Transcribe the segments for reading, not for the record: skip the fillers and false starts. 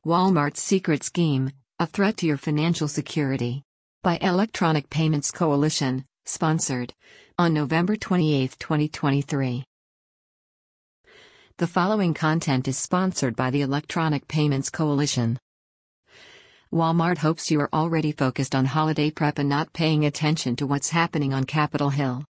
Walmart's Secret Scheme, A Threat to Your Financial Security. By Electronic Payments Coalition, sponsored. On November 28, 2023. The following content is sponsored by the Electronic Payments Coalition. Walmart hopes you are already focused on holiday prep and not paying attention to what's happening on Capitol Hill.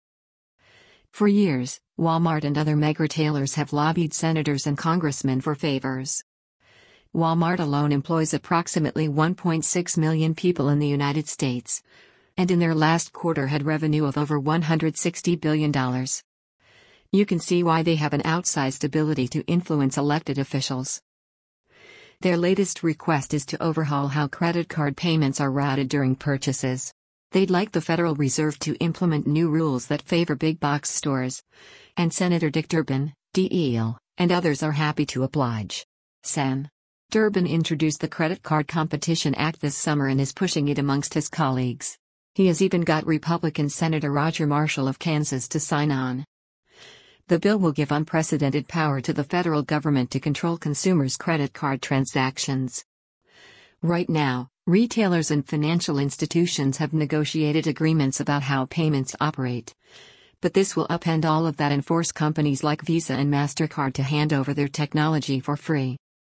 For years, Walmart and other mega-retailers have lobbied senators and congressmen for favors. Walmart alone employs approximately 1.6 million people in the United States, and in their last quarter had revenue of over $160 billion. You can see why they have an outsized ability to influence elected officials. Their latest request is to overhaul how credit card payments are routed during purchases. They'd like the Federal Reserve to implement new rules that favor big box stores, and Senator Dick Durbin, DEL, and others are happy to oblige. Sen. Durbin introduced the Credit Card Competition Act this summer and is pushing it amongst his colleagues. He has even got Republican Senator Roger Marshall of Kansas to sign on. The bill will give unprecedented power to the federal government to control consumers' credit card transactions. Right now, retailers and financial institutions have negotiated agreements about how payments operate. But this will upend all of that and force companies like Visa and MasterCard to hand over their technology for free.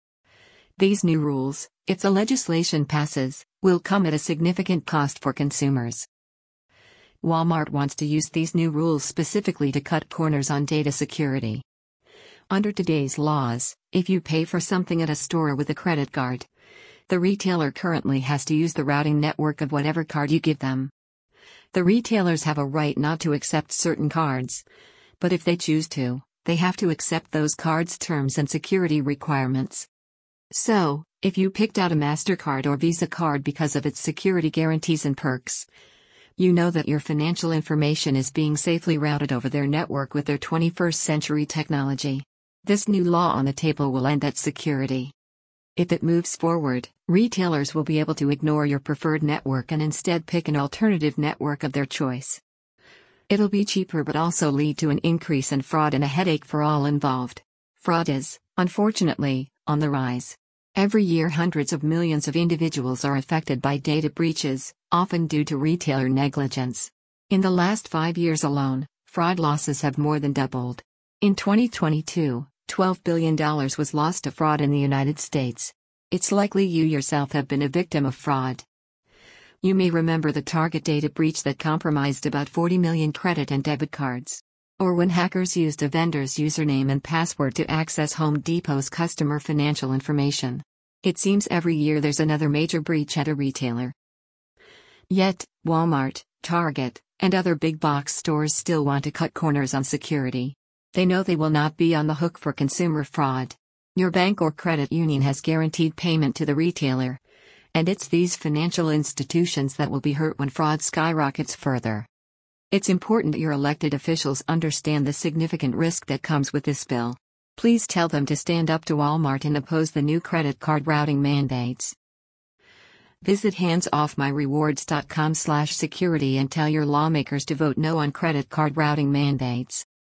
These new rules, if the legislation passes, will come at a significant cost for consumers. Walmart wants to use these new rules specifically to cut corners on data security. Under today's laws, if you pay for something at a store with a credit card, the retailer currently has to use the routing network of whatever card you give them. The retailers have a right not to accept certain cards, but if they choose to, they have to accept those cards' terms and security requirements. So, if you picked out a MasterCard or Visa card because of its security guarantees and perks, you know that your financial information is being safely routed over their network with their 21st century technology. This new law on the table will end that security. If it moves forward, retailers will be able to ignore your preferred network and instead pick an alternative network of their choice. It'll be cheaper but also lead to an increase in fraud and a headache for all involved. Fraud is, unfortunately, on the rise. Every year hundreds of millions of individuals are affected by data breaches, often due to retailer negligence. In the last 5 years alone, fraud losses have more than doubled. In 2022, $12 billion was lost to fraud in the United States. It's likely you yourself have been a victim of fraud. You may remember the Target data breach that compromised about 40 million credit and debit cards. Or when hackers used a vendor's username and password to access Home Depot's customer financial information. It seems every year there's another major breach at a retailer. Yet, Walmart, Target, and other big box stores still want to cut corners on security. They know they will not be on the hook for consumer fraud. Your bank or credit union has guaranteed payment to the retailer, and it's these financial institutions that will be hurt when fraud skyrockets further. It's important that your elected officials understand the significant risk that comes with this bill. Please tell them to stand up to Walmart and oppose the new credit card routing mandates. Visit handsoffmyrewards.com/security and tell your lawmakers to vote no on credit card routing mandates.